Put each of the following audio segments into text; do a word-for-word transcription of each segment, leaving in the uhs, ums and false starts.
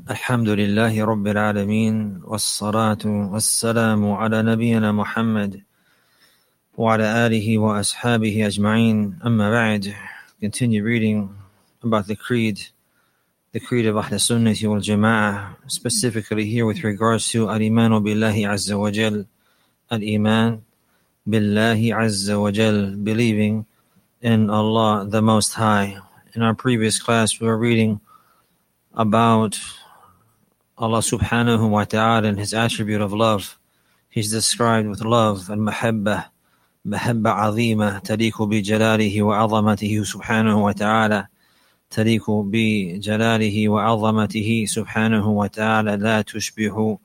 الحمد لله رب العالمين والصلاة والسلام على نبينا محمد وعلى آله وأصحابه أجمعين. أما بعد, continue reading about the creed, the creed of Ahl Sunnah wal Jama'ah, specifically here with regards to Al-Imanu Billahi Azza wa Jal, Al-Iman Billahi Azza wa Jal, believing in Allah the Most High. In our previous class, we were reading about Allah subhanahu wa ta'ala and his attribute of love. He's described with love and mahabba, mahabba azima, taliku bi jalalihi wa azamatihi subhanahu wa ta'ala, taliku bi jalalihi wa azamatihi subhanahu wa ta'ala, la tushbihu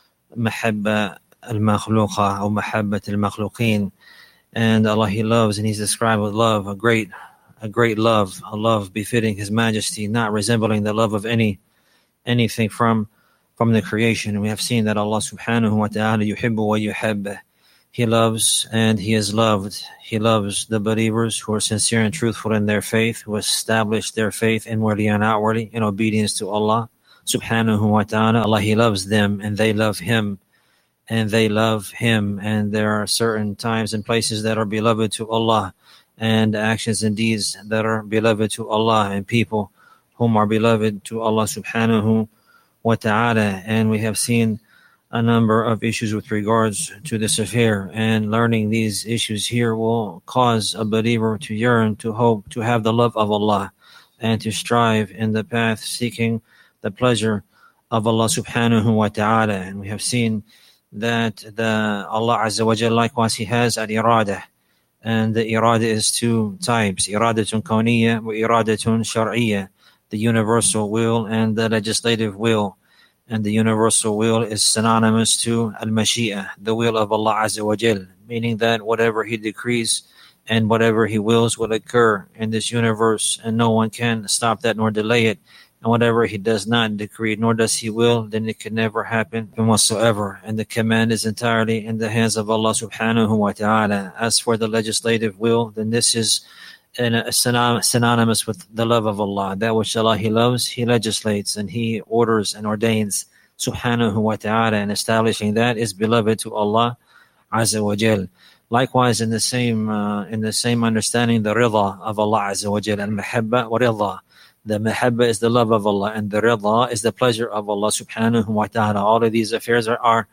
mahabba al-makhluqa or mahabbat al-makhluqeen. And Allah, he loves, and he's described with love, a great, a great love, a love befitting his majesty, not resembling the love of any, anything from from the creation. We have seen that Allah subhanahu wa ta'ala yuhibbu wa yuhabbah. He loves and he is loved. He loves the believers who are sincere and truthful in their faith, who establish their faith inwardly and outwardly in obedience to Allah subhanahu wa ta'ala. Allah, he loves them and they love him and they love him. And there are certain times and places that are beloved to Allah, and actions and deeds that are beloved to Allah, and people whom are beloved to Allah subhanahu wa ta'ala. And we have seen a number of issues with regards to this affair, and learning these issues here will cause a believer to yearn, to hope, to have the love of Allah, and to strive in the path seeking the pleasure of Allah subhanahu wa ta'ala. And we have seen that the Allah Azza wa Jalla, likewise, he has al-irada, and the irada is two types, iradatun kawniyya wa iradatun shar'iyya, the universal will and the legislative will. And the universal will is synonymous to al-mashi'ah, the will of Allah Azza wa Jal, meaning that whatever he decrees and whatever he wills will occur in this universe, and no one can stop that nor delay it. And whatever he does not decree nor does he will, then it can never happen whatsoever. And the command is entirely in the hands of Allah subhanahu wa ta'ala. As for the legislative will, then this is and synonymous with the love of Allah. That which Allah he loves, he legislates and he orders and ordains subhanahu wa ta'ala, and establishing that is beloved to Allah Azza wa Jal. Likewise, in the same uh, in the same understanding, the rida of Allah Azza wa Jal, al-mahabba wa rida. The mahabba is the love of Allah, and the rida is the pleasure of Allah subhanahu wa ta'ala. All of these affairs are are,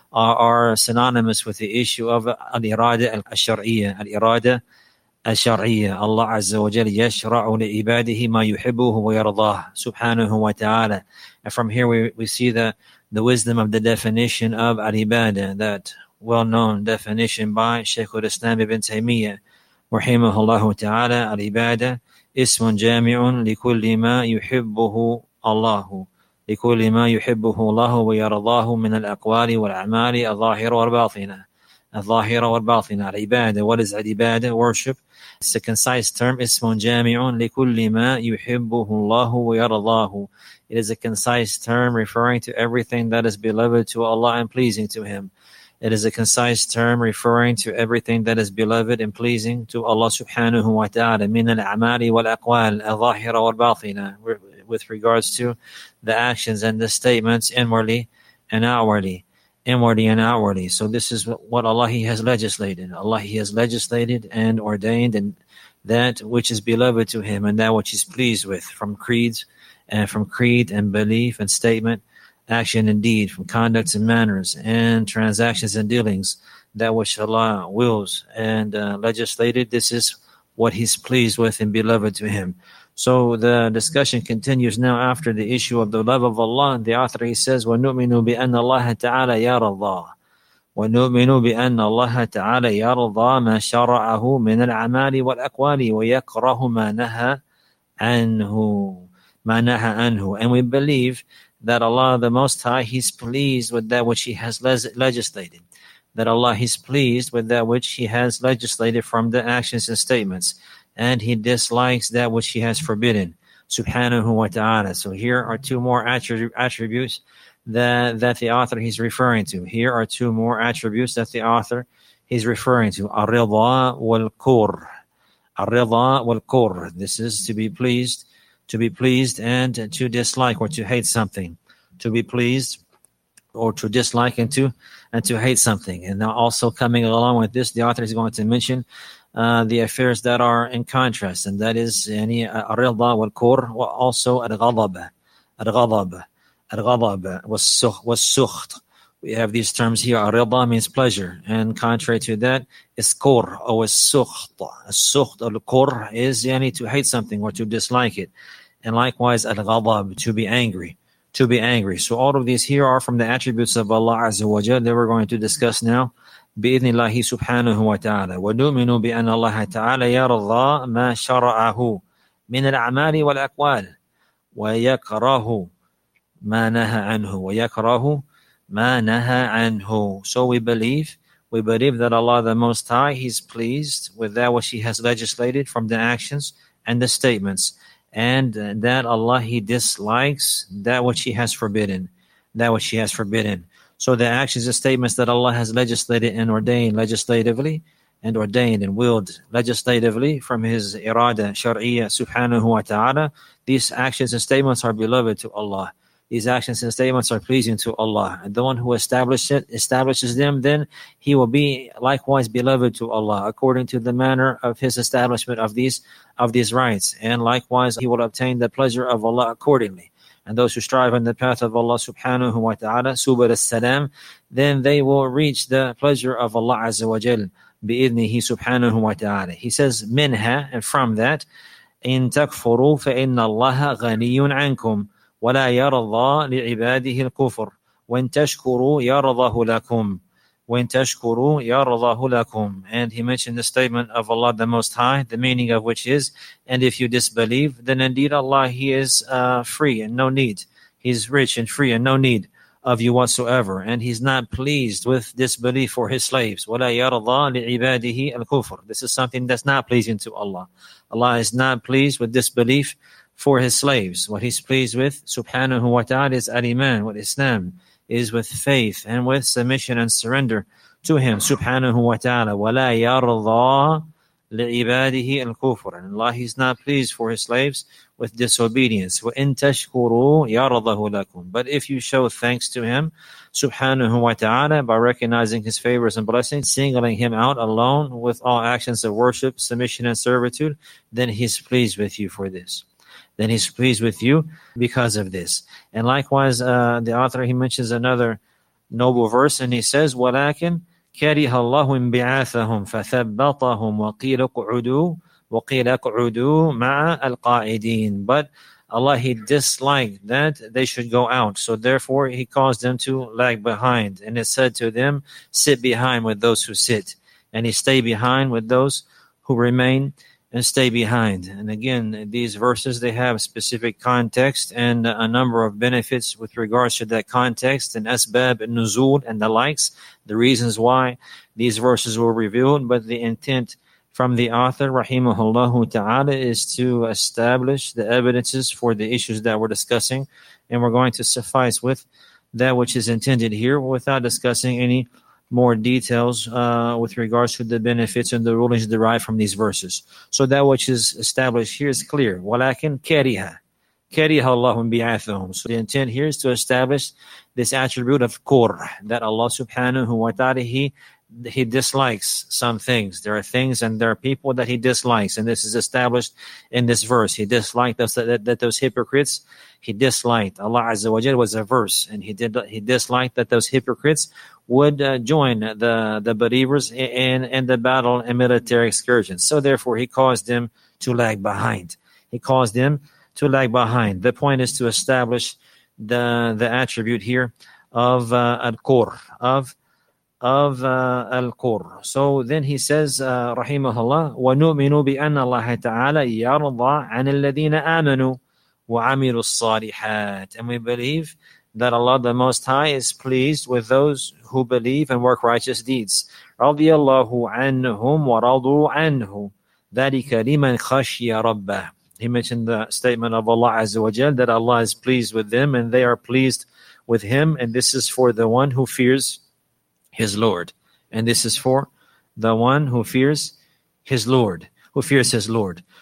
are synonymous with the issue of al-irada al-shar'iyya, al-irada الشرعية. Allah Azza wa Jalla يشرع لعباده ما يحبه ويرضاه سبحانه وتعالى. And from here we, we see the, the wisdom of the definition of al-ibadah, that well-known definition by Shaykh al-Islam ibn Taymiyyah رحمه الله تعالى. Al-ibadah اسم جامع لكل ما يحبه الله لكل ما يحبه الله ويرضاه من الأقوال والأعمال الظاهرة والباطنة. الظاهرة والباطنة. Al-ibadah, what is al-ibadah? Worship. It's a concise term. اسم جامع لكل ما يحبه الله ويرضاه. It is a concise term referring to everything that is beloved to Allah and pleasing to him. It is a concise term referring to everything that is beloved and pleasing to Allah subhanahu wa ta'ala. من الأعمال والأقوال الظاهرة والباطنة, with regards to the actions and the statements inwardly and outwardly. Inwardly and outwardly. So this is what Allah he has legislated. Allah he has legislated and ordained, and that which is beloved to him and that which is pleased with, from creeds and from creed and belief and statement, action and deed, from conducts and manners and transactions and dealings, that which Allah wills and uh, legislated. This is what he's pleased with and beloved to him. So the discussion continues now after the issue of the love of Allah. The author, he says, وَنُؤْمِنُ بِأَنَّ اللَّهَ تَعَالَى يَرَضَى وَنُؤْمِنُ بِأَنَّ اللَّهَ تَعَالَى يَرْضَى مَا شَرَعَهُ مِنَ الْأَعْمَالِ وَالْأَقْوَالِ وَيَكْرَهُ مَا نَهَى عَنْهُ مَا نَهَى عَنْهُ. And we believe that Allah the Most High, he's pleased with that which he has legislated. That Allah is pleased with that which he has legislated from the actions and statements, and he dislikes that which he has forbidden, subhanahu wa ta'ala. So here are two more attrib- attributes that, that the author is referring to. Here are two more attributes that the author is referring to. Ar-ridha wal-kur. Ar-ridha wal-kur. This is to be pleased, to be pleased and to dislike or to hate something. to be pleased or to dislike and to and to hate something. And now also coming along with this, the author is going to mention uh, the affairs that are in contrast, and that is yani ar-ridha wal-kur, wa also al-ghadab, al-ghadab, al-ghadab was-sukht. We have these terms here. Ar-ridha means pleasure, and contrary to that is kur or as-sukht. As-sukht or al-kur is yani to hate something or to dislike it, and likewise al-ghadab, to be angry. To be angry. So all of these here are from the attributes of Allah Azza wa Jal that we're going to discuss now. بإذن الله سبحانه وتعالى. ونؤمن بأن الله تعالى يرضى ما شرعه من الأعمال والأقوال ويكره ما نهى عنه ويكره ما نهى عنه. So we believe, we believe that Allah the Most High, He's pleased with that which He has legislated from the actions and the statements, and that Allah, He dislikes that which He has forbidden, that which He has forbidden. So the actions and statements that Allah has legislated and ordained legislatively, and ordained and willed legislatively from His irada shar'iyya subhanahu wa ta'ala, these actions and statements are beloved to Allah. These actions and statements are pleasing to Allah. And the one who establishes it, establishes them, then he will be likewise beloved to Allah according to the manner of his establishment of these of these rights. And likewise he will obtain the pleasure of Allah accordingly. And those who strive on the path of Allah subhanahu wa ta'ala, subul as-salam, then they will reach the pleasure of Allah azza wa jal, bi'idnihi subhanahu wa ta'ala. He says, minha, and from that, in takfuru fa inna Allah ghaniyun ankum. ولا يرضى لعباده الكفر وإن تشكروا يرضه لكم وإن تشكروا يرضه لكم. And he mentioned the statement of Allah the Most High, the meaning of which is, and if you disbelieve, then indeed Allah, He is uh, free and no need. He's rich and free and no need of you whatsoever, and He's not pleased with disbelief for His slaves. ولا يرضى لعباده الكفر. This is something that's not pleasing to Allah. Allah is not pleased with disbelief for His slaves. What He's pleased with, subhanahu wa ta'ala, is al-iman, with Islam, is with faith and with submission and surrender to Him, subhanahu wa ta'ala. وَلَا يَرْضَى لِعِبَادِهِ الْكُفْرِ. And Allah, He's not pleased for His slaves with disobedience. وَإِن تَشْكُرُوا يَرْضَهُ لَكُمْ. But if you show thanks to Him, subhanahu wa ta'ala, by recognizing His favors and blessings, singling Him out alone with all actions of worship, submission and servitude, then He's pleased with you for this. Then He's pleased with you because of this. And likewise, uh, the author, he mentions another noble verse, and he says, وَلَكِنْ كَرِهَ اللَّهُ انْبِعَاثَهُمْ فَثَبَّطَهُمْ وَقِيلَ قُعُدُوا وَقِيلَ قُعُدُوا مَعَ الْقَائِدِينَ. But Allah, He disliked that they should go out, so therefore He caused them to lag behind. And it said to them, sit behind with those who sit, and He stay behind with those who remain and stay behind. And again, these verses, they have specific context and a number of benefits with regards to that context, and asbab and nuzul and the likes, the reasons why these verses were revealed. But the intent from the author, rahimahullah ta'ala, is to establish the evidences for the issues that we're discussing. And we're going to suffice with that which is intended here without discussing any more details uh, with regards to the benefits and the rulings derived from these verses. So that which is established here is clear. وَلَكِنْ كَرِهَ كَرِهَ اللَّهُ بِعَثَهُمْ. So the intent here is to establish this attribute of kur, that Allah subhanahu wa ta'ala, He He dislikes some things. There are things and there are people that He dislikes, and this is established in this verse. He disliked those, that, that those hypocrites, He disliked. Allah Azza wa Jalla was a verse, and He did He disliked that those hypocrites would uh, join the, the believers in, in the battle and military excursions. So therefore He caused them to lag behind. He caused them to lag behind. The point is to establish the the attribute here of uh, al-kur, of of uh, al-kur. So then he says, uh, rahimahullah, وَنُؤْمِنُ بِأَنَّ اللَّهَ تَعَالَى يَرْضَى عَنِ الَّذِينَ آمَنُوا وَعَمِلُوا الصَّالِحَاتِ. And we believe that Allah the Most High is pleased with those who believe and work righteous deeds. رَضِيَ اللَّهُ عَنْهُمْ وَرَضُوا عَنْهُ ذَلِكَ لِمَنْ خَشِيَ رَبَّهُ. He mentioned the statement of Allah Azza wa Jal, that Allah is pleased with them and they are pleased with Him, and this is for the one who fears His Lord. And this is for the one who fears His Lord, who fears His Lord.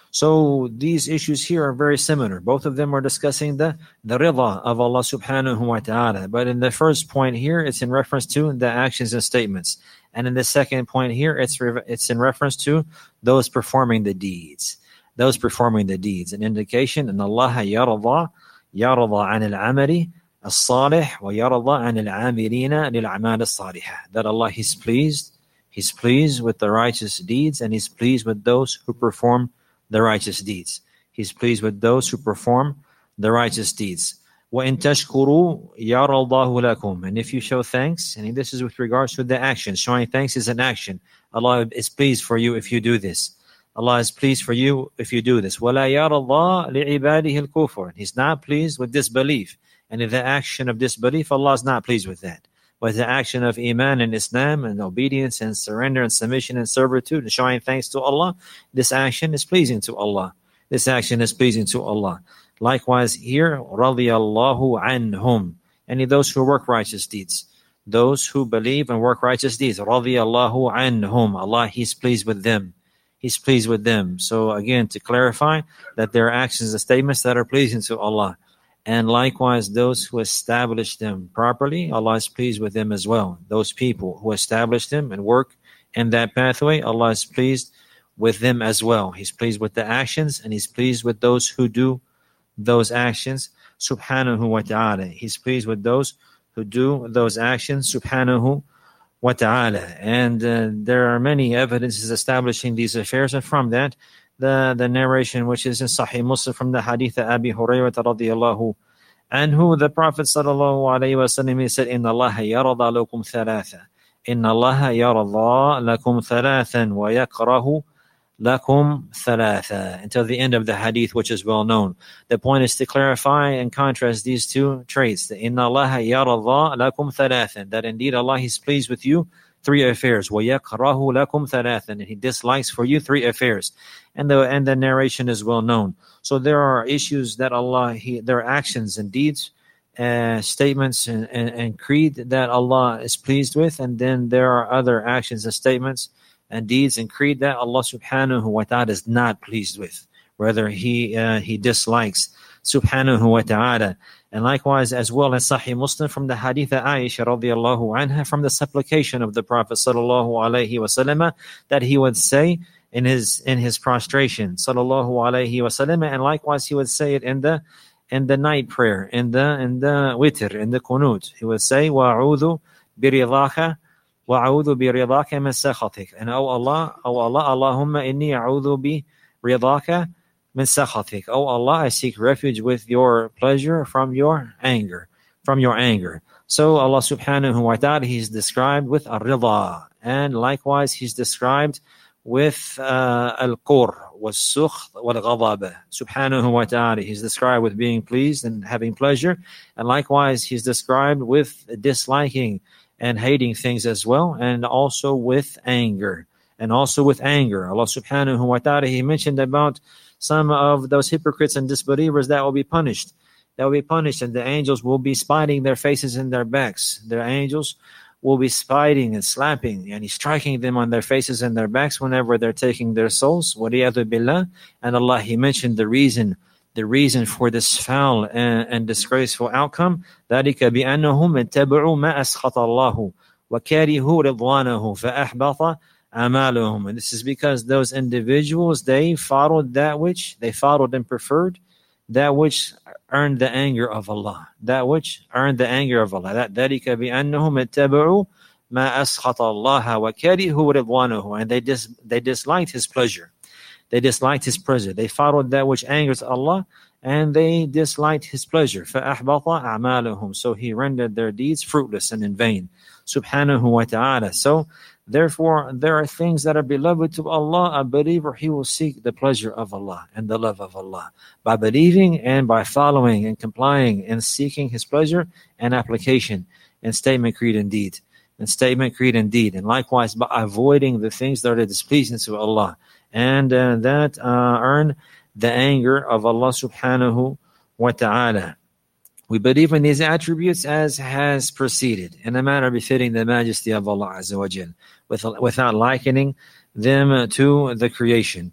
So these issues here are very similar. Both of them are discussing the, the rida of Allah subhanahu wa ta'ala. But in the first point here, it's in reference to the actions and statements. And in the second point here, it's re- it's in reference to those performing the deeds. Those performing the deeds. An indication, in Allah yarada, yarada an al-amali as-salih wa yarada an al-amilina lil-amal as-salihah. That Allah is pleased. He's pleased with the righteous deeds, and He's pleased with those who perform the righteous deeds. He's pleased with those who perform the righteous deeds. وَإِن تَشْكُرُوا يَرَى اللَّهُ لَكُمْ. And if you show thanks, and this is with regards to the action. Showing thanks is an action. Allah is pleased for you if you do this. Allah is pleased for you if you do this. وَلَا يَرَى اللَّهُ لِعِبَادِهِ الْكُفْرِ. He's not pleased with disbelief. And in the action of disbelief, Allah is not pleased with that. But the action of Iman and Islam and obedience and surrender and submission and servitude and showing thanks to Allah, this action is pleasing to Allah. This action is pleasing to Allah. Likewise here, رَضِيَ اللَّهُ عَنْهُمْ. And those who work righteous deeds. Those who believe and work righteous deeds. رَضِيَ اللَّهُ عَنْهُمْ. Allah, He's pleased with them. He's pleased with them. So again, to clarify that there are actions and statements that are pleasing to Allah. And likewise, those who establish them properly, Allah is pleased with them as well. Those people who establish them and work in that pathway, Allah is pleased with them as well. He's pleased with the actions, and He's pleased with those who do those actions, subhanahu wa ta'ala. He's pleased with those who do those actions, subhanahu wa ta'ala. And uh, there are many evidences establishing these affairs, and from that, The, the narration which is in Sahih Muslim from the hadith of Abi Hurairah radiyallahu anhu, the Prophet sallallahu alayhi wa sallam, he said, إِنَّ اللَّهَ يَرَضَى لَكُمْ ثَلَاثًا إِنَّ اللَّهَ يَرَضَى لَكُمْ ثَلَاثًا وَيَكْرَهُ لَكُمْ ثَلَاثًا, until the end of the hadith, which is well known. The point is to clarify and contrast these two traits. إِنَّ اللَّهَ يَرَضَى لَكُمْ ثَلَاثًا, that indeed Allah is pleased with you three affairs. وَيَكْرَهُ لَكُمْ ثَلَاثًا, and He dislikes for you three affairs. And the and the narration is well known. So there are issues that Allah, He, there are actions and deeds, uh, statements and, and, and creed that Allah is pleased with. And then there are other actions and statements and deeds and creed that Allah subhanahu wa ta'ala is not pleased with. Rather, He uh, He dislikes, subhanahu wa ta'ala. And likewise, as well as Sahih Muslim from the hadith of Aisha radiyallahu anha, from the supplication of the Prophet sallallahu alayhi wa sallam, that he would say in his in his prostration, sallallahu alayhi wa sallam, and likewise he would say it in the in the night prayer, in the in the witr, in the qunut. He would say, wa'udhu biridaka, wa'udhu biridaka min sakhatik. And oh Allah, oh Allah, Allahumma inni a'udhu biridaka min sakhatik. Oh Allah, I seek refuge with your pleasure from your anger, from your anger. So Allah subhanahu wa ta'ala, He's described with ar-rida, and likewise He's described with uh, al-qur, was-sukht, wal-ghadab. Subhanahu wa ta'ala, He's described with being pleased and having pleasure, and likewise He's described with disliking and hating things as well, and also with anger, and also with anger. Allah subhanahu wa ta'ala, He mentioned about some of those hypocrites and disbelievers that will be punished. That will be punished, and the angels will be spiting their faces and their backs. The angels will be spiting and slapping and striking them on their faces and their backs whenever they're taking their souls. وَلِيَذُ بِاللَّهِ. And Allah, He mentioned the reason, the reason for this foul and, and disgraceful outcome. ذَلِكَ بِأَنَّهُمْ اتَّبَعُوا مَا أَسْخَطَ اللَّهُ وَكَرِهُوا رِضْوَانَهُ فَأَحْبَطَ أَعْمَالُهُم. And this is because those individuals, they followed that which, they followed and preferred that which earned the anger of Allah. That which earned the anger of Allah. That ذَلِكَ بِأَنَّهُمْ اتَّبَعُوا مَا أَسْخَطَ اللَّهَ وَكَرِهُوا رِضْوَانَهُ. And they dis, they disliked His pleasure. They disliked His pleasure. They followed that which angers Allah, and they disliked His pleasure. فَأَحْبَطَ أَعْمَالُهُم. So He rendered their deeds fruitless and in vain. Subhanahu wa ta'ala. So therefore, there are things that are beloved to Allah. A believer, he will seek the pleasure of Allah and the love of Allah by believing and by following and complying and seeking His pleasure and application and statement, creed, and deed. And statement, creed, and deed. And likewise, by avoiding the things that are displeasing to Allah and uh, that uh, earn the anger of Allah subhanahu wa ta'ala. We believe in these attributes as has preceded, in a manner befitting the majesty of Allah Azza wa Jal, with, without likening them to the creation.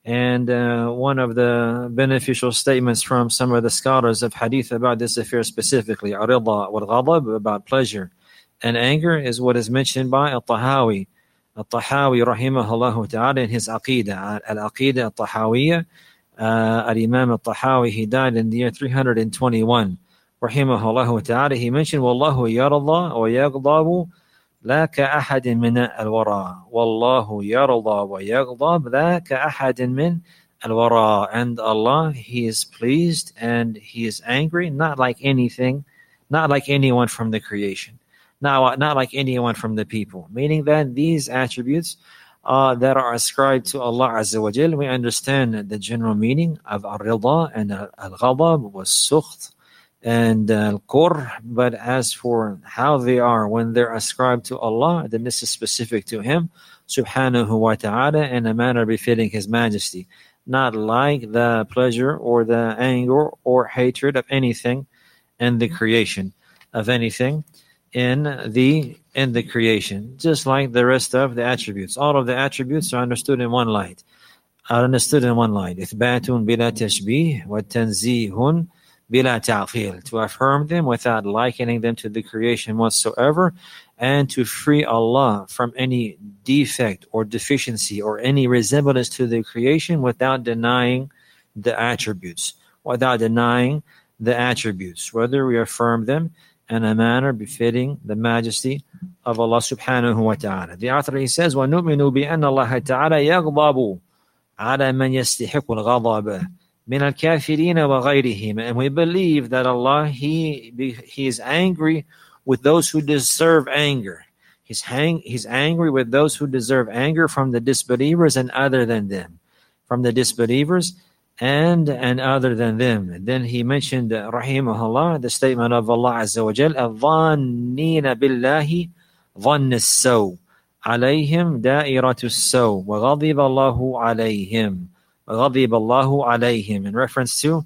And uh, one of the beneficial statements from some of the scholars of hadith about this affair specifically, ar-rida wal-ghadab, about pleasure and anger, is what is mentioned by Al-Tahawi. Al-Tahawi rahimahullah ta'ala in his Aqidah, Al-Aqidah Al-Tahawiyya. Uh, Al-Imam Al-Tahawi, he died in the year three hundred twenty-one. Rahimahullah ta'ala, he mentioned, Wallahu yarda wa yaghdabu لا كأحد من الورى والله يرضى ويغضب لا كأحد من الورى. And Allah, He is pleased and He is angry, not like anything, not like anyone from the creation, not, not like anyone from the people. Meaning that these attributes uh, that are ascribed to Allah Azza wa Jal, we understand the general meaning of al-rida and al-ghadab was sukht and al-qur, but as for how they are when they're ascribed to Allah, then this is specific to Him subhanahu wa ta'ala in a manner befitting His majesty, not like the pleasure or the anger or hatred of anything in the creation, of anything in the in the creation, just like the rest of the attributes. All of the attributes are understood in one light, are understood in one light. إثباتٌ بلا تشبيه وتنزيه bila ta'fil, to affirm them without likening them to the creation whatsoever, and to free Allah from any defect or deficiency or any resemblance to the creation without denying the attributes, without denying the attributes, whether we affirm them in a manner befitting the majesty of Allah subhanahu wa ta'ala. The author, he says, وَنُؤْمِنُ بِأَنَّ اللَّهَ تَعَالَى يَغْضَبُ عَلَى مَنْ يَسْتَحِقُّ الْغَضَبَ min al-kafirina wa ghayrihim, and we believe that Allah, he he is angry with those who deserve anger. He's hang, he's angry with those who deserve anger from the disbelievers and other than them, from the disbelievers and and other than them. And then he mentioned, uh, rahimahullah, the statement of Allah Azza wa Jal, al-dhannina billahi dhann as-saw alayhim da'iratu as-saw wa ghadiba Allahu alayhim. غضب الله عليهم, in reference to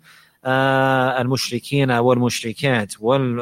uh, المشركين والمشركات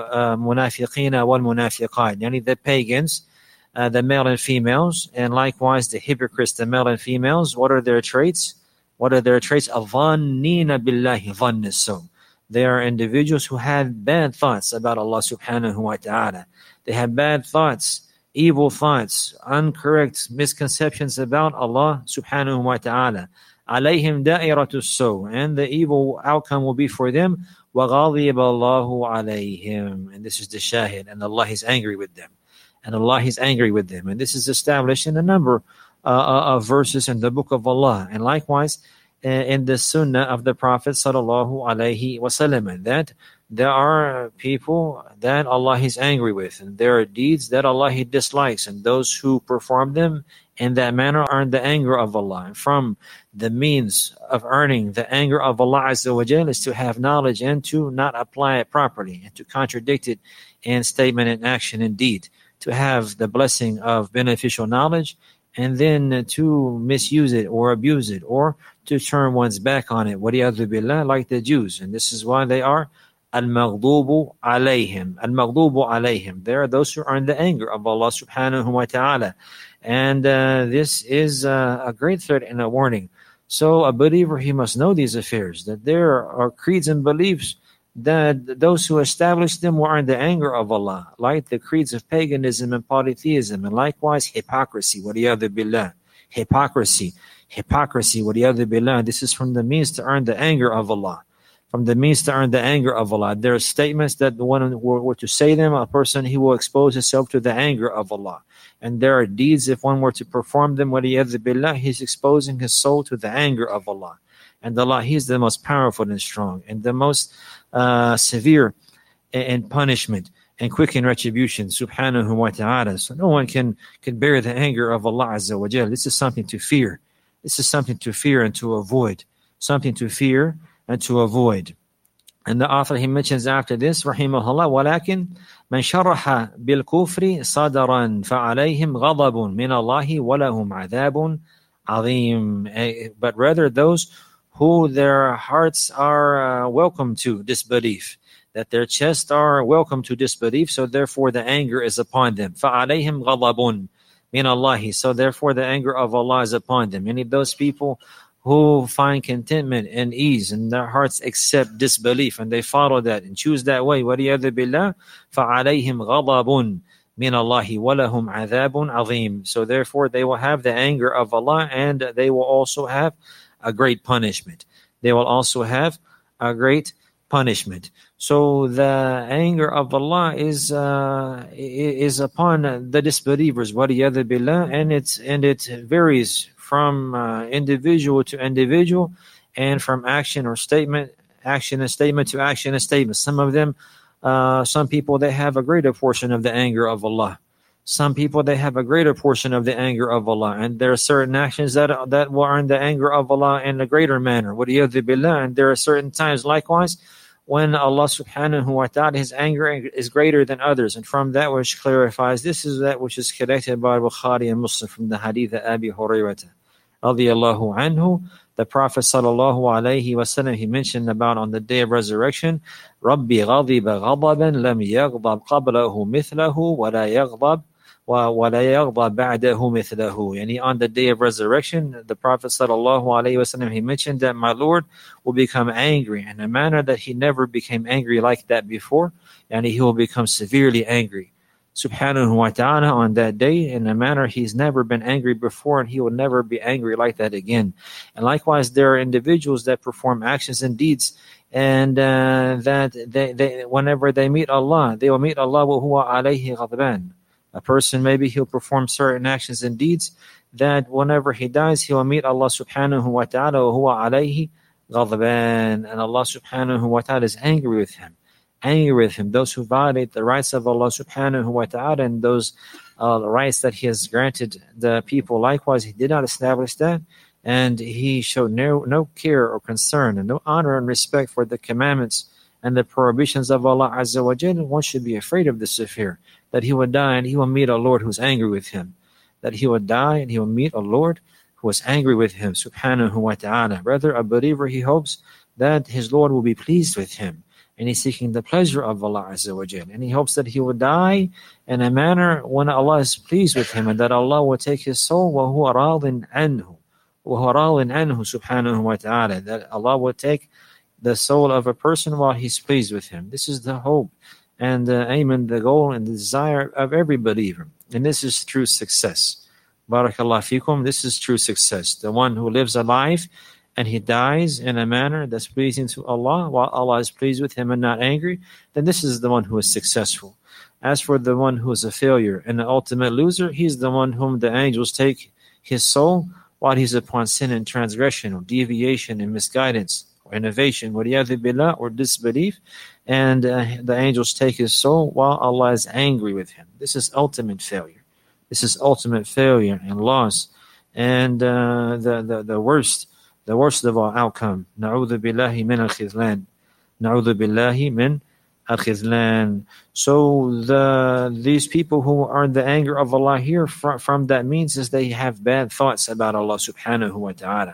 والمنافقين والمنافقات, يعني the pagans, uh, the male and females, and likewise the hypocrites, the male and females. What are their traits? What are their traits? الظانين بالله ظن السوء. They are individuals who have bad thoughts about Allah subhanahu wa ta'ala. They have bad thoughts, evil thoughts, incorrect misconceptions about Allah subhanahu wa ta'ala. عليهم دائرة السوء, and the evil outcome will be for them. وَغَضِبَ اللَّهُ عَلَيْهِمْ, and this is the shahid, and Allah is angry with them. And Allah is angry with them. And this is established in a number uh, of verses in the book of Allah. And likewise, uh, in the sunnah of the Prophet sallallahu alaihi wasallam, that there are people that Allah is angry with, and there are deeds that Allah he dislikes, and those who perform them in that manner are in the anger of Allah. And from the means of earning the anger of Allah Azza wa Jal is to have knowledge and to not apply it properly, and to contradict it in statement and action and deed, to have the blessing of beneficial knowledge and then to misuse it or abuse it, or to turn one's back on it, waliyadhu billah, like the Jews. And this is why they are al-maghdubu alayhim, al-maghdubu alayhim. They are those who are in the anger of Allah subhanahu wa ta'ala. And uh, this is uh, a great threat and a warning. So a believer, he must know these affairs, that there are creeds and beliefs that those who establish them were in the anger of Allah, like the creeds of paganism and polytheism, and likewise hypocrisy, waliyadhu billah, hypocrisy, hypocrisy, waliyadhu billah. This is from the means to earn the anger of Allah. From the means to earn the anger of Allah. There are statements that the one were, were to say them, a person, he will expose himself to the anger of Allah. And there are deeds, if one were to perform them, waliyadhu billah, he's exposing his soul to the anger of Allah. And Allah, He is the most powerful and strong, and the most uh, severe in punishment and quick in retribution, subhanahu wa ta'ala. So no one can, can bear the anger of Allah Azza wa Jal. This is something to fear. This is something to fear and to avoid. Something to fear and to avoid. And the author, he mentions after this, rahimahullah, وَلَكِنْ مَنْ شَرَحَ بِالْكُفْرِ صَدَرًا فَعَلَيْهِمْ غَضَبٌ مِنَ اللَّهِ وَلَهُمْ عَذَابٌ عَظِيمٌ. But rather those who their hearts are uh, welcome to disbelief, that their chests are welcome to disbelief, so therefore the anger is upon them. فَعَلَيْهِمْ غَضَبٌ مِنَ اللَّهِ. So therefore the anger of Allah is upon them. Any of those people who find contentment and ease, and their hearts accept disbelief, and they follow that and choose that way. وَلِيَذُ بِاللَّهِ فَعَلَيْهِمْ غَضَبٌ مِنَ اللَّهِ وَلَهُمْ عَذَابٌ عَظِيمٌ. So therefore they will have the anger of Allah, and they will also have a great punishment. They will also have a great punishment. So the anger of Allah is uh, is upon the disbelievers, وَلِيَذُ بِاللَّهِ, and it's and it varies from uh, individual to individual, and from action or statement, action and statement to action and statement. Some of them, uh, some people, they have a greater portion of the anger of Allah. Some people, they have a greater portion of the anger of Allah, and there are certain actions that that will earn the anger of Allah in a greater manner. وَلِيَذُ بِاللَّهِ. And there are certain times, likewise, when Allah subhanahu wa ta'ala, His anger is greater than others. And from that which clarifies, this is that which is collected by Bukhari and Muslim from the hadith of Abi Hurayrata radiyallahu anhu. The Prophet sallallahu alayhi wa sallam, he mentioned about on the day of resurrection, Rabbi غضب غضبا لم يغضب قبله مثله ولا يغضب ولا يغضب بعده مثله. Yani on the day of resurrection, the Prophet sallallahu alayhi wa sallam, he mentioned that my Lord will become angry in a manner that he never became angry like that before, and he will become severely angry, subhanahu wa ta'ala, on that day in a manner he's never been angry before, and he will never be angry like that again. And likewise, there are individuals that perform actions and deeds, and uh, that they, they, whenever they meet Allah, they will meet Allah wa huwa alayhi ghadban. A person, maybe he'll perform certain actions and deeds that whenever he dies, he will meet Allah subhanahu wa ta'ala wa huwa alayhi ghadban, and Allah subhanahu wa ta'ala is angry with him. Angry with him, those who violate the rights of Allah subhanahu wa ta'ala, and those uh, rights that He has granted the people. Likewise, He did not establish that, and He showed no, no care or concern and no honor and respect for the commandments and the prohibitions of Allah Azza wa Jalla. One should be afraid of this affair, that he would die and he will meet a Lord who's angry with him, that he would die and he will meet a Lord who is angry with him, subhanahu wa ta'ala. Rather, a believer, he hopes that his Lord will be pleased with him, and he's seeking the pleasure of Allah Azza wa Jalla. And he hopes that he will die in a manner when Allah is pleased with him, and that Allah will take his soul, وَهُوَ رَاضٍ عَنْهُ وَهُوَ رَاضٍ عَنْهُ سُبْحَانَهُ وَتَعَالَى, that Allah will take the soul of a person while He's pleased with him. This is the hope and the aim and the goal and the desire of every believer. And this is true success. Barakallah fikum, this is true success. The one who lives a life and he dies in a manner that's pleasing to Allah, while Allah is pleased with him and not angry, then this is the one who is successful. As for the one who is a failure and the ultimate loser, he's the one whom the angels take his soul while he's upon sin and transgression, or deviation and misguidance, or innovation, وَلِيَذُ بِاللَّهِ, or disbelief, and uh, the angels take his soul while Allah is angry with him. This is ultimate failure. This is ultimate failure and loss, and uh, the, the, the worst The worst of all outcome. نعوذ بالله من الخذلان. نعوذ بالله من الخذلان. So the these people who are in the anger of Allah here, from, from that means is they have bad thoughts about Allah subhanahu wa ta'ala.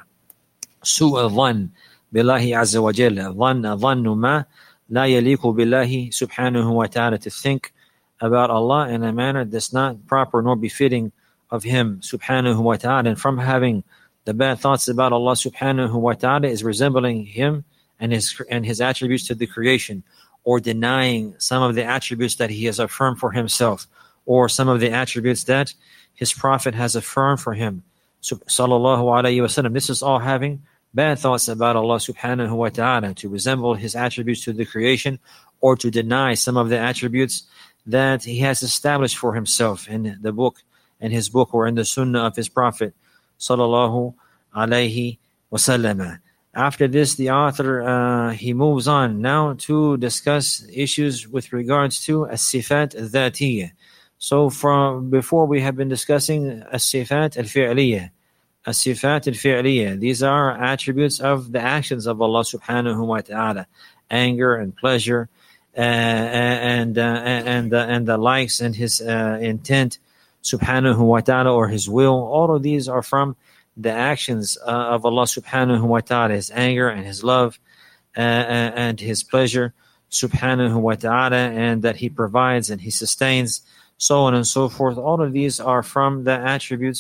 سوء الظن بالله عز وجل. ظن ظن ما لا يليق بالله سبحانه وتعالى, to think about Allah in a manner that's not proper nor befitting of Him subhanahu wa ta'ala. And from having the bad thoughts about Allah subhanahu wa ta'ala is resembling Him and His and His attributes to the creation, or denying some of the attributes that He has affirmed for Himself, or some of the attributes that His Prophet has affirmed for Him, sallallahu alayhi wa sallam. This is all having bad thoughts about Allah subhanahu wa ta'ala, to resemble His attributes to the creation, or to deny some of the attributes that He has established for Himself in the book, in His book, or in the sunnah of His Prophet, sallallahu alayhi wasallam. After this, the author uh, he moves on now to discuss issues with regards to as-sifat al-dhatiyya. So from before, we have been discussing as-sifat al-fi'liyya. As-sifat al-fi'liyya, these are attributes of the actions of Allah subhanahu wa ta'ala, anger and pleasure, uh, and uh, and uh, and the likes, and His uh, intent subhanahu wa ta'ala, or His will. All of these are from the actions uh, of Allah subhanahu wa ta'ala, His anger and His love uh, and His pleasure subhanahu wa ta'ala, and that He provides and He sustains, so on and so forth. All of these are from the attributes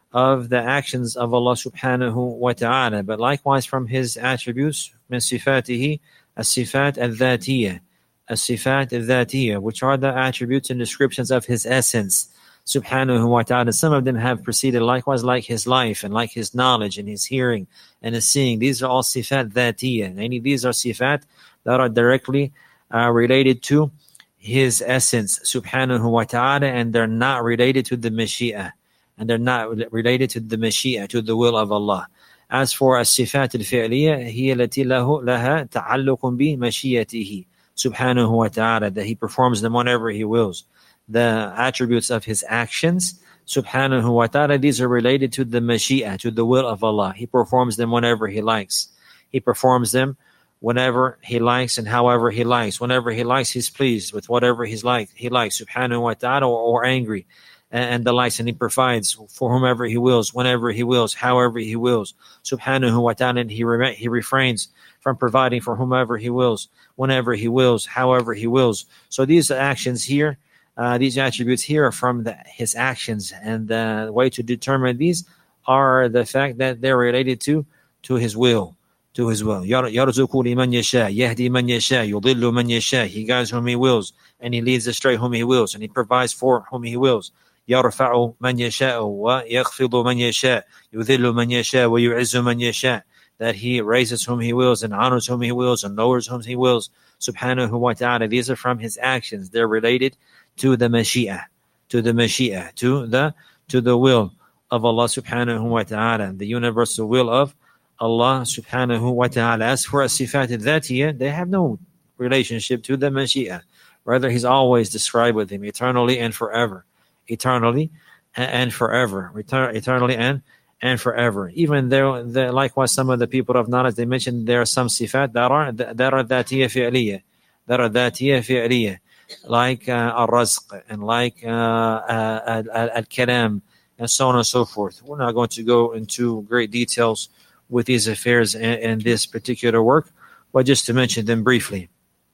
of the actions of Allah subhanahu wa ta'ala, but likewise from his attributes, min sifatihi, as-sifat al-dhatiyah, as-sifat al-dhatiyah, which are the attributes and descriptions of his essence, subhanahu wa ta'ala. Some of them have preceded likewise, like his life and like his knowledge and his hearing and his seeing. These are all sifat dhatiyah. Any these are sifat that are directly uh, related to his essence, subhanahu wa ta'ala, and they're not related to the mashi'ah. And they're not related to the mashi'ah, to the will of Allah. As for as-sifat al-fi'liyah, هي التي له لها تعلق بمشيئته subhanahu wa ta'ala, that he performs them whenever he wills. The attributes of his actions, subhanahu wa ta'ala, these are related to the mashi'ah, to the will of Allah. He performs them whenever he likes. He performs them whenever he likes and however he likes. Whenever he likes, he's pleased with whatever he's like, he likes, subhanahu wa ta'ala, or, or angry. And the likes, and he provides for whomever he wills, whenever he wills, however he wills, subhanahu wa ta'ala, and he, re- he refrains from providing for whomever he wills, whenever he wills, however he wills. So these actions here, uh, these attributes here are from the, his actions, and the way to determine these are the fact that they're related to, to his will, to his will. يَرْزُقُ لِمَنْ يَشَاءُ يَهْدِي مَنْ يَشَاءُ يُضِلُّ مَنْ يَشَاءُ. He guides whom he wills, and he leads astray whom he wills, and he provides for whom he wills. يرفع من يشاء ويخفض من يشاء يذل من يشاء ويعز من يشاء. That he raises whom he wills and honors whom he wills and lowers whom he wills, subhanahu wa ta'ala. These are from his actions. They're related to the mashi'ah, to the mashi'ah, to the to the will of Allah subhanahu wa ta'ala, the universal will of Allah subhanahu wa ta'ala. As for as-sifat al-dhatiyah, they have no relationship to the mashi'ah. Rather, he's always described with him eternally and forever. Eternally and forever, eternally and and forever. Even though, the, likewise, some of the people of knowledge, they mentioned there are some sifat that are that are dhatiyah fi'liyah, that are dhatiyah fi'liyah, like uh, al-razq and like uh, uh, al-kalam, and so on and so forth. We're not going to go into great details with these affairs in, in this particular work, but just to mention them briefly.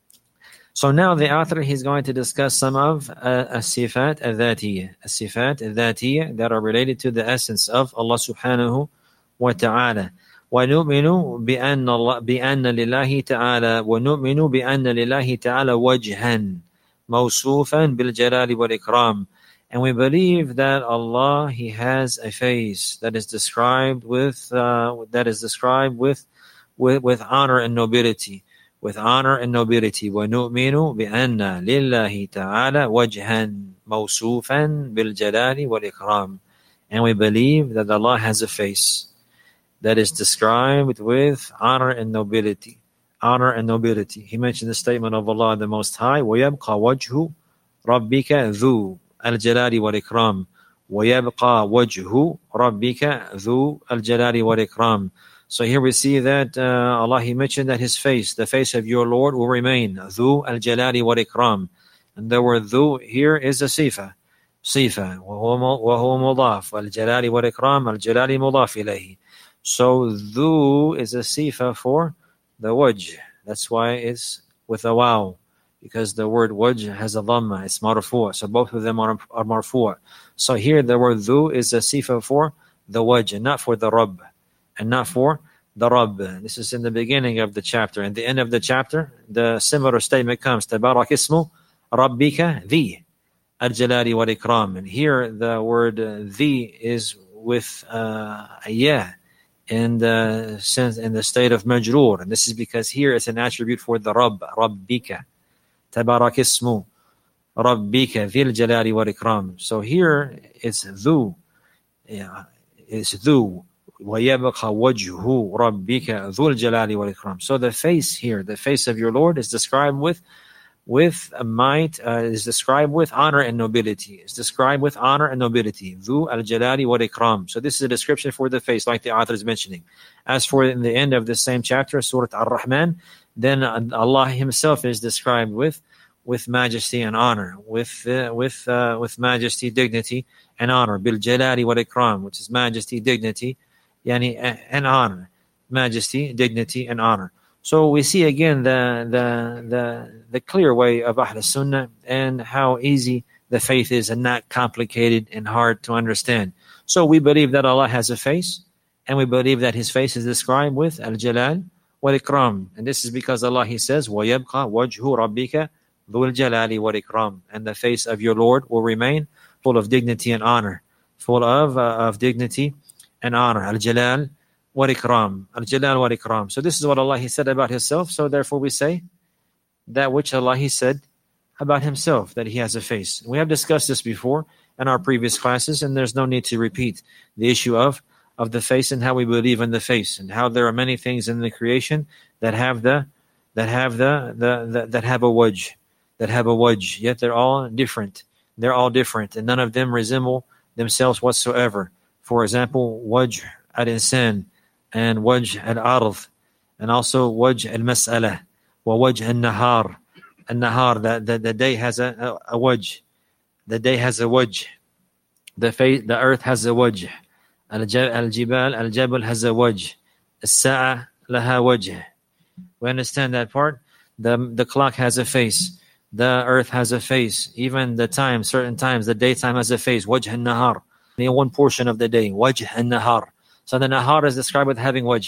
So now the author, he's going to discuss some of uh, as-sifat al-dhatiyah, as-sifat al-dhatiyah that are related to the essence of Allah subhanahu wa ta'ala. وَنُؤْمِنُ بِأَنَّ اللَّهِ بِأَنَّ لِلَّهِ تَعَالَى وَنُؤْمِنُ بِأَنَّ لِلَّهِ تَعَالَى وَجْهًا مَوْصُوفًا بِالْجَلَالِ وَالْإِكْرَامِ. And we believe that Allah, he has a face that is described with uh, that is described with with with honor and nobility. With honor and nobility. وَنُؤْمِنُ بِأَنَّ لِلَّهِ تَعَالَى وَجْهًا مَوْصُوفًا بِالْجَلَالِ وَالْإِكْرَامِ. And we believe that Allah has a face that is described with honor and nobility. Honor and nobility. He mentioned the statement of Allah the Most High, وَيَبْقَى وَجْهُ رَبِّكَ ذُو الْجَلَالِ وَالْإِكْرَامِ. وَيَبْقَى وَجْهُ رَبِّكَ ذُو الْجَلَالِ وَالْإِكْرَامِ. So here we see that uh, Allah, he mentioned that his face, the face of your Lord, will remain. Dhu al-jalali wal-ikram. And the word dhu here is a sifa. Sifa. وَهُوَ مُضَافٌ. Al-jalali wal-ikram. Al-jalali mudaf ilayhi. So dhu is a sifa for the wajh. That's why it's with a waw. Because the word wajh has a dhamma. It's marfu'. So both of them are, are marfu'. So here the word dhu is a sifa for the wajh, not for the rabb. And not for the Rabb. This is in the beginning of the chapter. In the end of the chapter, the similar statement comes, Tabarak ismu Rabbika Dhi al-Jalali wal-Ikram. And here the word uh, Dhi is with uh, a ya in the sense, in the state of majroor. And this is because here it's an attribute for the Rabb, Rabbika. Tabarak ismu Rabbika Dhi al-Jalali wal-Ikram. So here it's Dhu. Yeah, it's Dhu. وَيَبْقَى وَجْهُ رَبِّكَ ذُو الْجَلَالِ وَالْإِكْرَامِ. So the face here, the face of your Lord, is described with with a might, uh, is described with honor and nobility. It's described with honor and nobility. ذُو الْجَلَالِ وَالْإِكْرَامِ. So this is a description for the face, like the author is mentioning. As for in the end of the same chapter, Surah Ar-Rahman, then Allah himself is described with with majesty and honor, with uh, with uh, with majesty, dignity, and honor. بِالْجَلَالِ وَالْإِكْرَامِ, which is majesty, dignity, Yani, and honor, majesty, dignity, and honor. So we see again the the the, the clear way of Ahl Sunnah and how easy the faith is and not complicated and hard to understand. So we believe that Allah has a face, and we believe that His face is described with Al-Jalal wal-Ikram. And this is because Allah, He says, وَيَبْقَى وَجْهُ رَبِّكَ ذُو الْجَلَالِ وَالْإِكْرَامِ. And the face of your Lord will remain full of dignity and honor. Full of, uh, of dignity and honor. Al-Jalal wal-Ikram. Al-Jalal wal-Ikram. So this is what Allah, He said about Himself. So therefore we say that which Allah, He said about Himself, that He has a face. We have discussed this before in our previous classes, and there's no need to repeat the issue of, of the face and how we believe in the face, and how there are many things in the creation that have the that have the, the, the that have a wajh, that have a wajh, yet they're all different. They're all different, and none of them resemble themselves whatsoever. For example, wajh al-insan, and wajh al-ard, and also wajh al-mas'ala, wa wajh al-nahar. Al-nahar, the, the, the day has a, a, a wajh. The day has a wajh. The face, the earth has a wajh. Al-jibal, al-jabal has a wajh. As-sa'a laha wajh. We understand that part. The, the clock has a face. The earth has a face. Even the time, certain times, the daytime has a face. Wajh al-nahar. In one portion of the day. Wajh al-nahar. So the nahar is described with having wajh.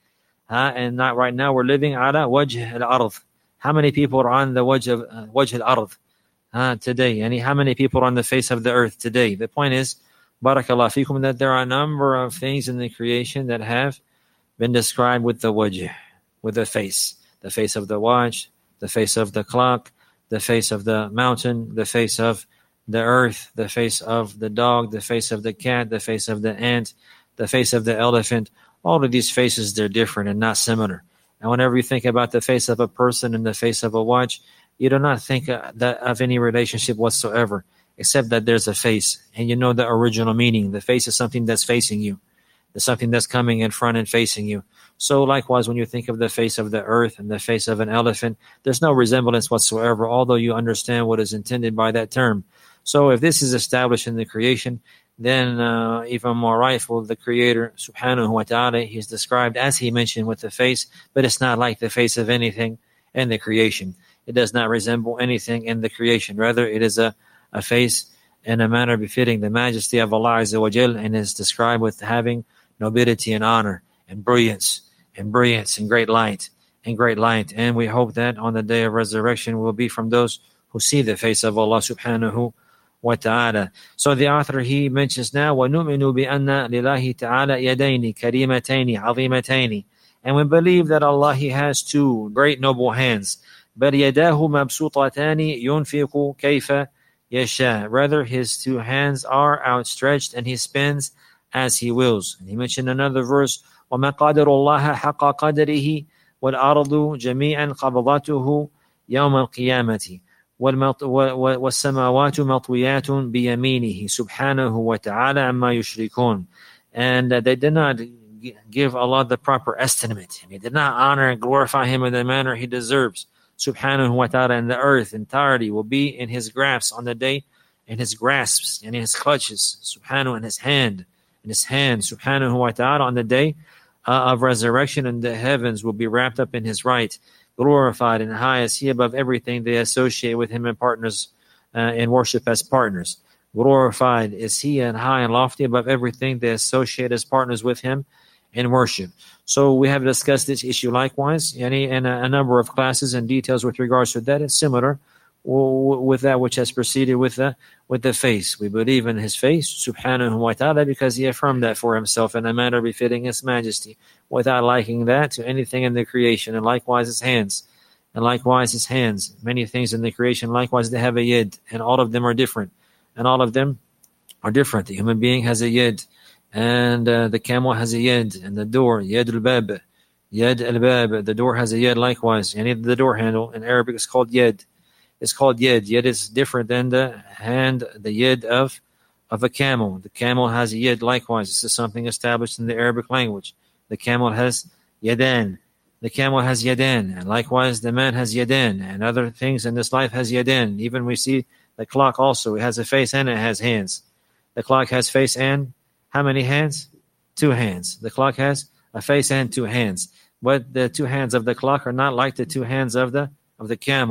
Uh, and not right now, we're living ala wajh al-ard. How many people are on the wajh of uh, wajh al-ard uh, today? And how many people are on the face of the earth today? The point is, barakallah fikum, that there are a number of things in the creation that have been described with the wajh, with the face. The face of the watch, the face of the clock, the face of the mountain, the face of the earth, the face of the dog, the face of the cat, the face of the ant, the face of the elephant. All of these faces, they're different and not similar. And whenever you think about the face of a person and the face of a watch, you do not think uh, that of any relationship whatsoever, except that there's a face, and you know the original meaning. The face is something that's facing you. There's something that's coming in front and facing you. So likewise, when you think of the face of the earth and the face of an elephant, there's no resemblance whatsoever, although you understand what is intended by that term. So if this is established in the creation, then uh, even more rightful, the Creator, subhanahu wa ta'ala, He's described as He mentioned with the face, but it's not like the face of anything in the creation. It does not resemble anything in the creation. Rather, it is a, a face in a manner befitting the majesty of Allah Azza wa Jal, and is described with having nobility and honor and brilliance and brilliance and great light and great light. And we hope that on the day of resurrection we'll be from those who see the face of Allah subhanahu wa ta'ala. So the author, he mentions now, وَنُؤْمِنُ بِأَنَّ لِلَّهِ تَعَالَى يَدَيْنِ كَرِيمَتَيْنِ عَظِيمَتَيْنِ. And we believe that Allah, He has two great noble hands. بَلْ يَدَاهُ مَبْسُوطَتَانِ يُنْفِقُ كَيْفَ يَشَاءُ. Rather, His two hands are outstretched and He spends as He wills. And he mentioned another verse, وَمَا قَدَرُ اللَّهَ حَقَّ قَدَرِهِ وَالْأَرْضُ جَمِيعًا قَبْضَتُهُ يَوْمَ الْقِيَامَةِ وَالسَّمَاوَاتُ مَطْوِيَاتٌ بِيَمِينِهِ سُبْحَانَهُ وَتَعَالَى عَمَّا يُشْرِكُونَ. And uh, they did not give Allah the proper estimate. They did not honor and glorify Him in the manner He deserves. Subhanahu wa ta'ala, and the earth entirety will be in His grasp on the day, in His grasps and in His clutches, subhanahu, in His hand, in His hand, subhanahu wa ta'ala, on the day uh, of resurrection, and the heavens will be wrapped up in His right. Glorified and high is He above everything they associate with Him and partners uh, and worship as partners. Glorified is He and high and lofty above everything they associate as partners with Him in worship. So we have discussed this issue likewise in a, in a, a number of classes and details with regards to that. It's similar w- with that which has proceeded with the, with the face. We believe in His face, subhanahu wa ta'ala, because He affirmed that for Himself in a manner befitting His majesty, without liking that to anything in the creation. And likewise His hands. And likewise His hands. Many things in the creation, likewise they have a yid. And all of them are different. And all of them are different. The human being has a yid. And uh, the camel has a yad, and the door, yad al-bab, yad al-bab, the door has a yad likewise. And the door handle in Arabic is called yad. It's called yad. Yad is different than the hand, the yad of, of a camel. The camel has a yad likewise. This is something established in the Arabic language. The camel has yadan. The camel has yadan. And likewise the man has yadan. And other things in this life has yadan. Even we see the clock also. It has a face and it has hands. The clock has face and how many hands? Two hands. The clock has a face and two hands. But the two hands of the clock are not like the two hands of the of the camel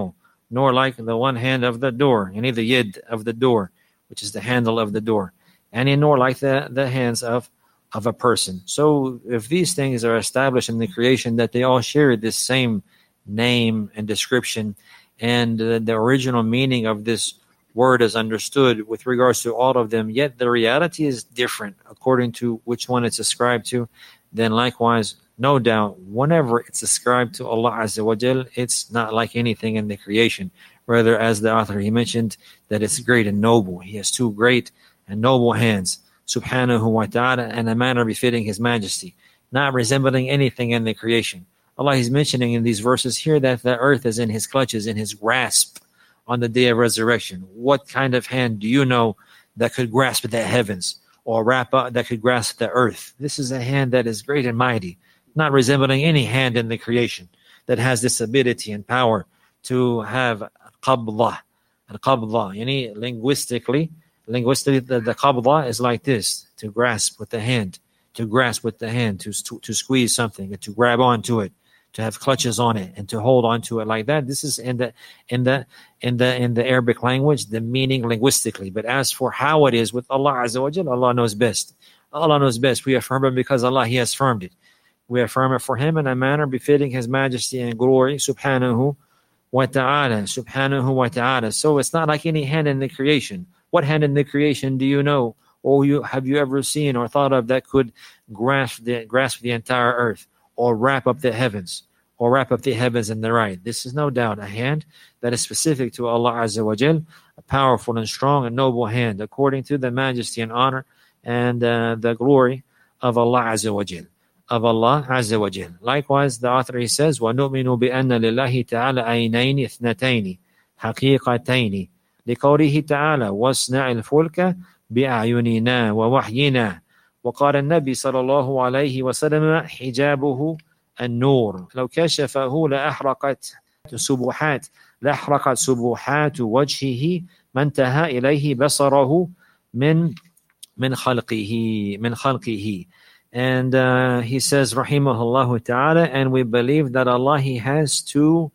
nor like the one hand of the door, yani the yid of the door, which is the handle of the door, and nor like the, the hands of, of a person. So if these things are established in the creation, that they all share this same name and description, and uh, the original meaning of this word is understood with regards to all of them, yet the reality is different according to which one it's ascribed to, then likewise, no doubt, whenever it's ascribed to Allah Azza wa Jal, it's not like anything in the creation. Rather, as the author, he mentioned that it's great and noble. He has two great and noble hands, subhanahu wa ta'ala, in a manner befitting his majesty, not resembling anything in the creation. Allah is mentioning in these verses here that the earth is in his clutches, in his grasp on the day of resurrection. What kind of hand do you know that could grasp the heavens, or wrap up, that could grasp the earth? This is a hand that is great and mighty, not resembling any hand in the creation, that has this ability and power to have qabla. And qabla, yani linguistically, linguistically the, the qabla is like this, to grasp with the hand, to grasp with the hand, to, to, to squeeze something, and to grab onto it, to have clutches on it, and to hold onto it like that. This is in the in the in the in the Arabic language, the meaning linguistically. But as for how it is with Allah Azza wa Jalla, Allah knows best. Allah knows best. We affirm it because Allah, he has affirmed it. We affirm it for him in a manner befitting his majesty and glory, subhanahu wa ta'ala, subhanahu wa ta'ala. So it's not like any hand in the creation. What hand in the creation do you know, or you have you ever seen or thought of that could grasp the grasp the entire earth, or wrap up the heavens, or wrap up the heavens in the right? This is no doubt a hand that is specific to Allah Azza wa Jal, a powerful and strong and noble hand, according to the majesty and honor and uh, the glory of Allah Azza wa Jal. Of Allah Azza wa Jal. Likewise, the author, he says, وَنُؤْمِنُ بِأَنَّ لِلَّهِ تَعَالَى عَيْنَيْنِ اثْنَتَيْنِ حَقِيقَتَيْنِ لِقَوْلِهِ تَعَالَى وَاصْنَعِ الْفُلْكَ بِأَعْيُنِنَا وَوَحْيِنَا. وقال النبي صلى الله عليه وسلم حجابه النور لو كشفه لأحرقت سبحات لأحرقت سبحات وجهه ما انتهى إليه بصره من من خلقه من خلقه. And uh, he says, rahimahullah ta'ala, and we believe that Allah, he has two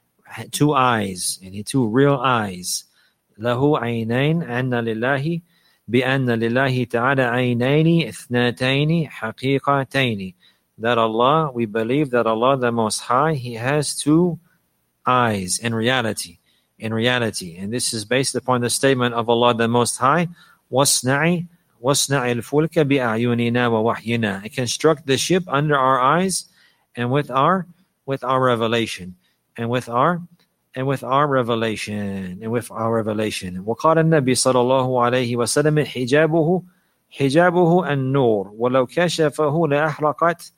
two eyes, and two real eyes. له عينين أن لله بأن لله تعالى عينين اثنتين حقيقتين. That Allah, we believe that Allah the Most High, he has two eyes in reality, in reality. And this is based upon the statement of Allah the Most High, وَاصْنَعِ وَاصْنَعِ الْفُلْكَ بِأَعْيُنِنَا وَوَحْيِنَا. And construct the ship under our eyes and with our with our revelation, and with our and with our revelation, and with our revelation. وقال النبي صلى الله عليه وسلم حجابه حجابه النور ولو كشفه لأحرقت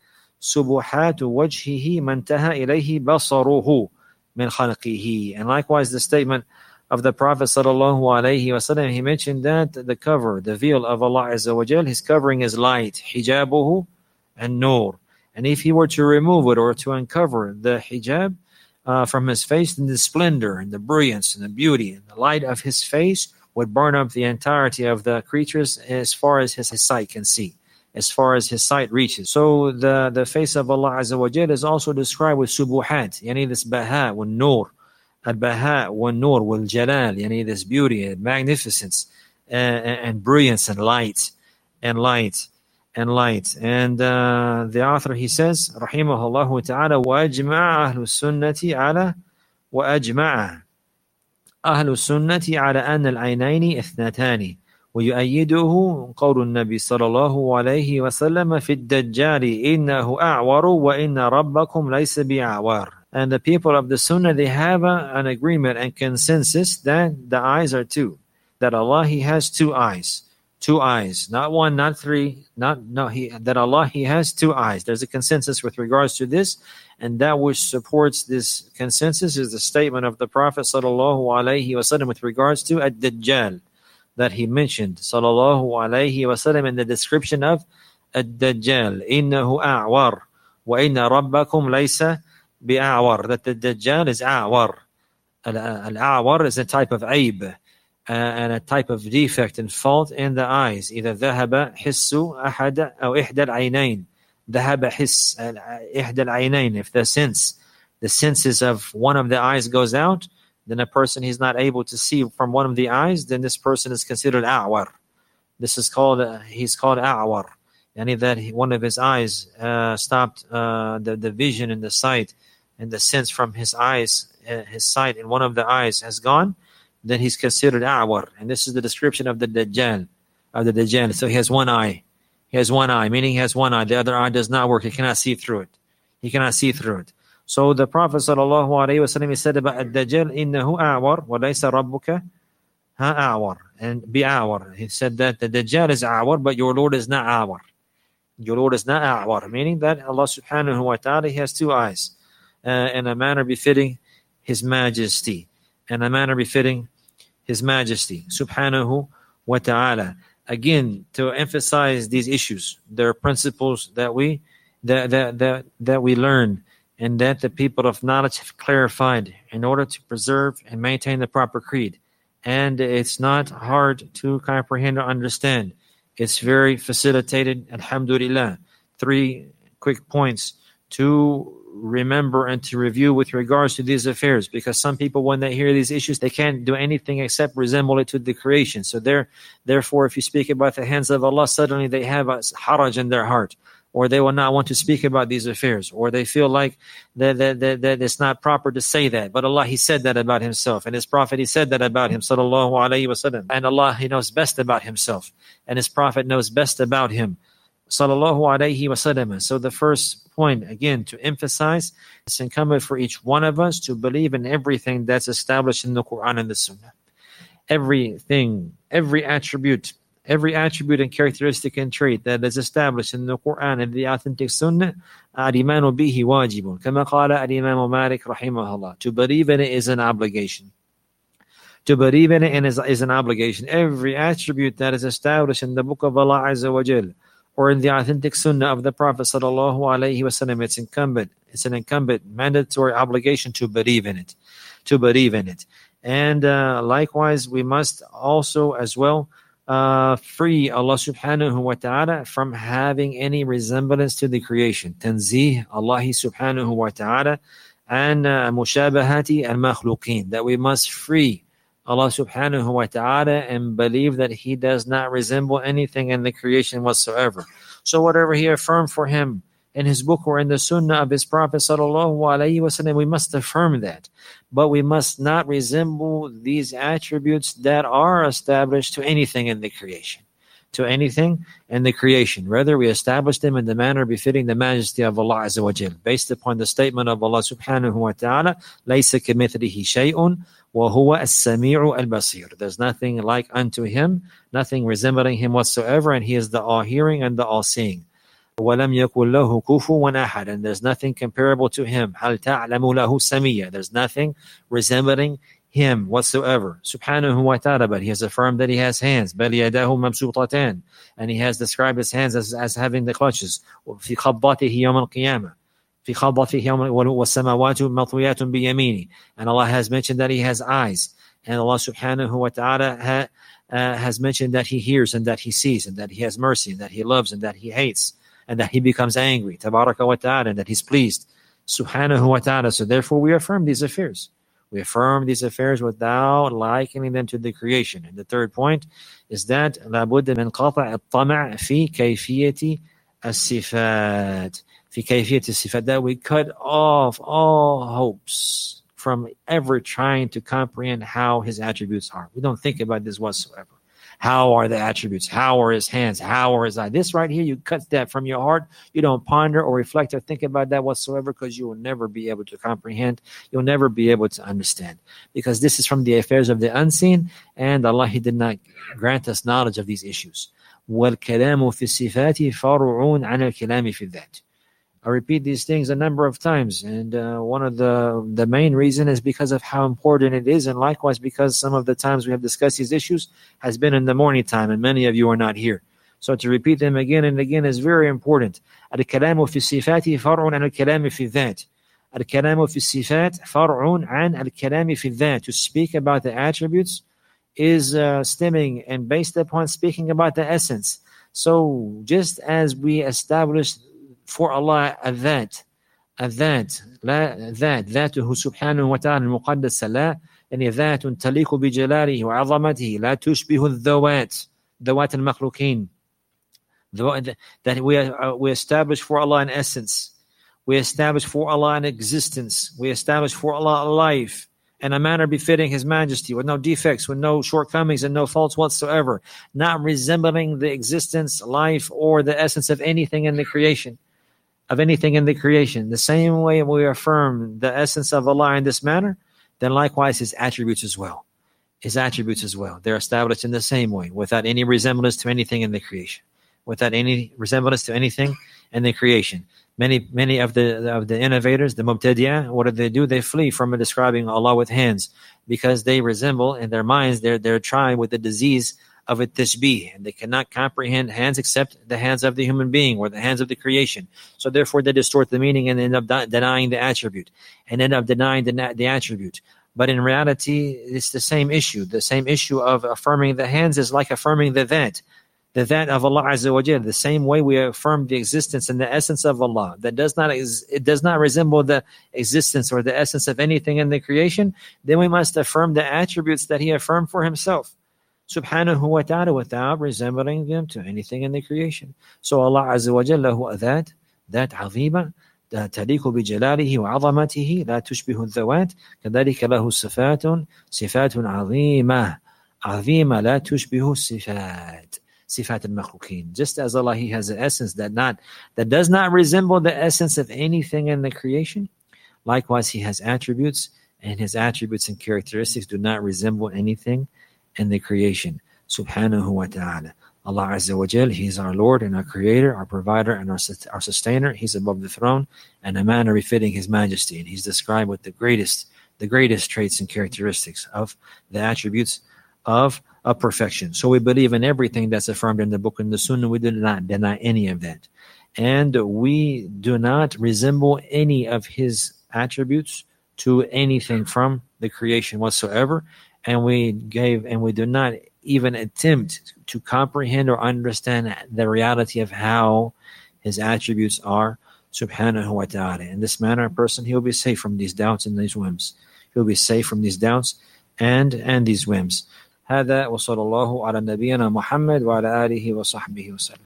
سبحات وجهه ما انتهى إليه بصره من خلقه. And likewise the statement of the Prophet sallallahu alaihi wasallam, he mentioned that the cover, the veil of Allah Azza wa Jal, his covering is light, hijabuhu and nur. And if he were to remove it or to uncover the hijab uh, from his face, then the splendor and the brilliance and the beauty and the light of his face would burn up the entirety of the creatures as far as his, his sight can see, as far as his sight reaches. So the, the face of Allah Azza wa Jal is also described with subuhat, yani this baha wa nur. Al-Baha wa-Nur wal-Jalal, yani this beauty and magnificence and, and brilliance and light and light and light. And uh, the author, he says, rahimahullah ta'ala, وَأَجْمَعَ أَهْلُ السُنَّةِ عَلَى وَأَجْمَعَ أهل السنة على أن العينين اثنتان ويؤيده قول النبي صلى الله عليه وسلم في الدجال إنه أعور وإن ربكم ليس بأعور. And the people of the Sunnah, they have a, an agreement and consensus that the eyes are two, that Allah, he has two eyes, two eyes, not one, not three, not no. He that Allah, he has two eyes. There's a consensus with regards to this, and that which supports this consensus is the statement of the Prophet sallallahu alaihi wasallam with regards to ad-Dajjal, that he mentioned sallallahu alaihi wasallam in the description of ad-Dajjal, innahu a'war wa inna rabbakum laysa bi'a'war, that the Dajjal is a'war. Al-a'war is a type of aib uh, and a type of defect and fault in the eyes. Either ذهب حس أحد أو إحدى العينين. ذهب حس إحدى العينين. If the sense, the senses of one of the eyes goes out, then a person he's not able to see from one of the eyes, then this person is considered a'war. This is called, uh, he's called a'war. And if that he, one of his eyes uh, stopped uh, the, the vision and the sight and the sense from his eyes, uh, his sight in one of the eyes has gone, then he's considered a'war. And this is the description of the Dajjal, of the Dajjal. So he has one eye. He has one eye, meaning he has one eye. The other eye does not work. He cannot see through it. He cannot see through it. So the Prophet sallallahu alaihi wasallam said about Ad-Dajjal, innahu a'war wa laysa rabbuka ha'awar, and be awar. He said that the Dajjal is awar, but your Lord is not awar. Your Lord is not awar, meaning that Allah subhanahu wa ta'ala, he has two eyes, uh, in a manner befitting his majesty, in a manner befitting his majesty subhanahu wa ta'ala. Again, to emphasize these issues, there are principles that we that that that, that we learn, and that the people of knowledge have clarified in order to preserve and maintain the proper creed. And it's not hard to comprehend or understand. It's very facilitated, alhamdulillah. Three quick points to remember and to review with regards to these affairs, because some people, when they hear these issues, they can't do anything except resemble it to the creation. So there, therefore, if you speak about the hands of Allah, suddenly they have a haraj in their heart, or they will not want to speak about these affairs, or they feel like that, that, that, that it's not proper to say that. But Allah, He said that about Himself, and His Prophet, He said that about Him, sallallahu alayhi wasallam. And Allah, He knows best about Himself, and His Prophet knows best about Him, sallallahu alayhi wasallam. So the first point, again, to emphasize, it's incumbent for each one of us to believe in everything that's established in the Quran and the Sunnah. Everything, every attribute, Every attribute and characteristic and trait that is established in the Quran and the authentic Sunnah, al-imanu bihi wajibun. Kama qala al-Imam Malik rahimahullah. To believe in it is an obligation. To believe in it is, is an obligation. Every attribute that is established in the Book of Allah Azza wa Jal, or in the authentic Sunnah of the Prophet sallallahu alaihi wasallam, it's incumbent. It's an incumbent mandatory obligation to believe in it. To believe in it. And uh, likewise, we must also as well Uh, free Allah subhanahu wa ta'ala from having any resemblance to the creation. Tanzih Allah subhanahu wa ta'ala and uh, mushabahati al-makhluqeen. That we must free Allah subhanahu wa ta'ala and believe that He does not resemble anything in the creation whatsoever. So whatever He affirmed for Him in His book or in the Sunnah of His Prophet sallallahu alaihi wasallam, we must affirm that. But we must not resemble these attributes that are established to anything in the creation. To anything in the creation. Rather, we establish them in the manner befitting the majesty of Allah Azza wa Jal, based upon the statement of Allah subhanahu wa ta'ala, لَيْسَ كَمِثْلِهِ شَيْءٌ وَهُوَ السَّمِيعُ الْبَصِيرُ. There's nothing like unto Him, nothing resembling Him whatsoever, and He is the all-hearing and the all-seeing. وَلَمْ يَكُنْ لَهُ كُفُوًا أَحَدٌ. And there's nothing comparable to Him. هَلْ تَعْلَمُ لَهُ سَمِيًّا. There's nothing resembling Him whatsoever. Subhanahu wa ta'ala. But He has affirmed that He has hands. بَلْ يَدَاهُ مَبْسُوطَتَانِ. And He has described His hands as, as having the clutches. فِي خَبَّاتِهِ يَوْمَ الْقِيَامَةِ. فِي خَبَّاتِهِ يَوْمَ وَالسَّمَاوَاتُ مَطْوِيَاتٌ بِيَمِينِهِ. And Allah has mentioned that He has eyes. And Allah subhanahu wa ta'ala ha, uh, has mentioned that He hears and that He sees and that He has mercy and that He loves and that He hates. And that He becomes angry, tabaraka wa ta'ala, and that He's pleased, subhanahu wa ta'ala. So therefore we affirm these affairs. We affirm these affairs without likening them to the creation. And the third point is that لَا بُدَّ مِنْ قَطَعِ الطَّمَعِ فِي كَيْفِيَّةِ الصِّفَاتِ فِي كَيْفِيَّةِ الصِّفَاتِ. That we cut off all hopes from ever trying to comprehend how His attributes are. We don't think about this whatsoever. How are the attributes? How are His hands? How are His eyes? This right here, you cut that from your heart. You don't ponder or reflect or think about that whatsoever, because you will never be able to comprehend. You'll never be able to understand, because this is from the affairs of the unseen, and Allah, He did not grant us knowledge of these issues. وَالْكَلَامُ فِي الصِّفَاتِ فَرْعٌ عَنَ الْكَلَامِ فِي الذَّاتِ. I repeat these things a number of times, and uh, one of the the main reason is because of how important it is, and likewise because some of the times we have discussed these issues has been in the morning time, and many of you are not here. So to repeat them again and again is very important. الكلام في الصفات فرع عن الكلام في الذات. الكلام في الصفات فرع عن الكلام في الذات. To speak about the attributes is uh, stemming and based upon speaking about the essence. So just as we established for Allah الذات الذات لا ذات ذاته سبحانه وتعالى المقدسة لا يعني ذات تليق بجلاله وعظمته لا تشبه الذوات ذوات المخلوقين. That we, uh, we establish for Allah an essence. We establish for Allah an existence. We establish for Allah a life in a manner befitting His Majesty, with no defects, with no shortcomings and no faults whatsoever, not resembling the existence, life, or the essence of anything in the creation, of anything in the creation. The same way we affirm the essence of Allah in this manner, then likewise His attributes as well. His attributes as well. They're established in the same way, without any resemblance to anything in the creation. Without any resemblance to anything in the creation. Many many of the of the innovators, the Mubtadi'ah, what do they do? They flee from describing Allah with hands, because they resemble in their minds, they're they're trying with the disease of a tashbih, and they cannot comprehend hands except the hands of the human being or the hands of the creation. So therefore they distort the meaning and end up de- denying the attribute, and end up denying the, the attribute. But in reality, it's the same issue. The same issue of affirming the hands is like affirming the that. The that of Allah Azza wa Jal, the same way we affirm the existence and the essence of Allah, that does not it does not resemble the existence or the essence of anything in the creation, then we must affirm the attributes that He affirmed for Himself, subhanahu wa ta'ala, without resembling them to anything in the creation. So Allah Azza wa Jal lahu that, that azima, تليق بجلاله وعظمته لا تشبه الذوات كذلك له صفات صفات عظيمة عظيمة لا تشبه الصفات صفات المخلوقين. Just as Allah, He has an essence that not that does not resemble the essence of anything in the creation, likewise He has attributes, and His attributes and characteristics do not resemble anything in the creation. Subhanahu wa ta'ala. Allah Azza wa Jal, He is our Lord and our Creator, our Provider and our, our Sustainer. He's above the throne in a manner befitting His Majesty, and He's described with the greatest, the greatest traits and characteristics of the attributes of, of perfection. So we believe in everything that's affirmed in the Book and the Sunnah. We do not deny any of that, and we do not resemble any of His attributes to anything from the creation whatsoever. And we gave, and we do not even attempt to comprehend or understand the reality of how His attributes are, subhanahu wa ta'ala. In this manner, a person, he'll be safe from these doubts and these whims. He'll be safe from these doubts and and these whims. هذا وصلى الله على نبينا محمد وعلى آله وصحبه وسلم.